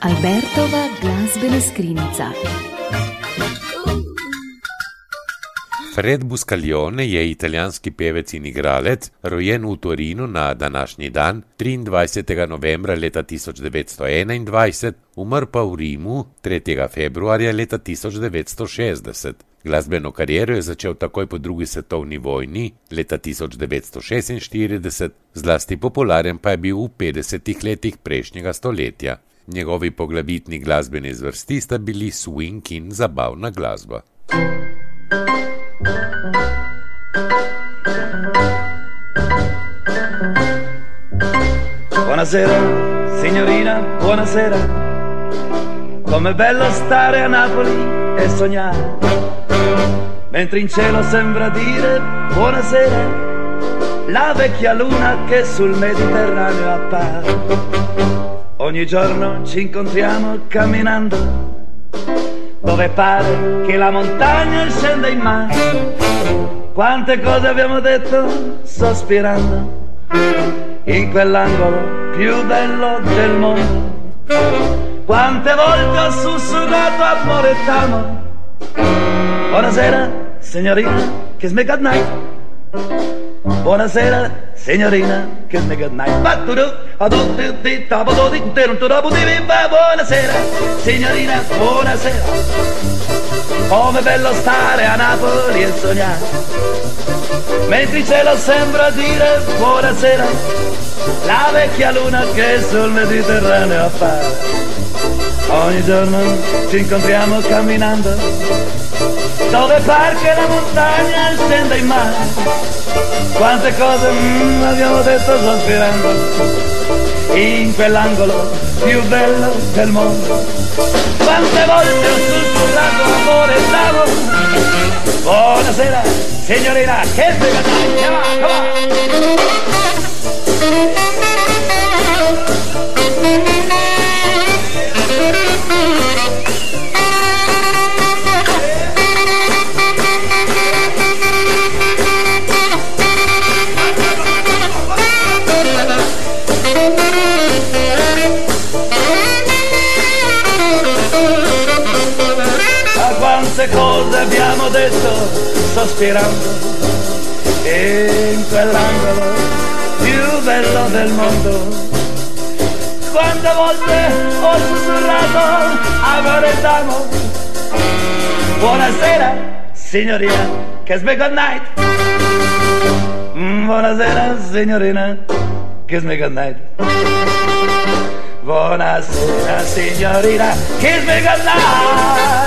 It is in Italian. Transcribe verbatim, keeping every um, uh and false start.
Albertova glazbena skrinjica. Fred Buscaglione je italijanski pevec in igralec, rojen v Torinu na današnji dan, triindvajsetega novembra leta tisoč devetsto enaindvajset, umrl pa v Rimu tretjega februarja leta tisoč devetsto šestdeset. Glasbeno kariero je začel takoj po drugi svetovni vojni, leta tisoč devetsto šestinštirideset, zlasti popularen pa je bil v petdesetih letih prejšnjega stoletja. Njegovi poglavitni glasbeni zvrsti sta bili swing in zabavna glasba. Buonasera, signorina, buonasera. Com'è bello stare a Napoli e sognare, mentre in cielo sembra dire buonasera la vecchia luna che sul Mediterraneo appare. Ogni giorno ci incontriamo camminando, dove pare che la montagna scenda in mare. Quante cose abbiamo detto sospirando in quell'angolo più bello del mondo. Quante volte ho sussurrato amore t'amo. Buonasera signorina, kiss me good night. Buonasera signorina, kiss me good night. Buonasera signorina, buonasera. Com'è bello stare a Napoli e sognare, mentre il cielo sembra dire buonasera la vecchia luna che sul Mediterraneo appare. Ogni giorno ci incontriamo camminando, dove par che la montagna scenda in mare. Quante cose mm, abbiamo detto sospirando in quell'angolo più bello del mondo. Quante volte ho sussurrato amore e t'amo. Buonasera signorina, che bella dai, come on, come on. Quante cose abbiamo detto sospirando in quell'angolo più bello del mondo. Quante volte ho sussurrato amore t'amo. Buonasera signorina, kiss me good night. Buonasera signorina, kiss me good night. Buonasera signorina, kiss me good night.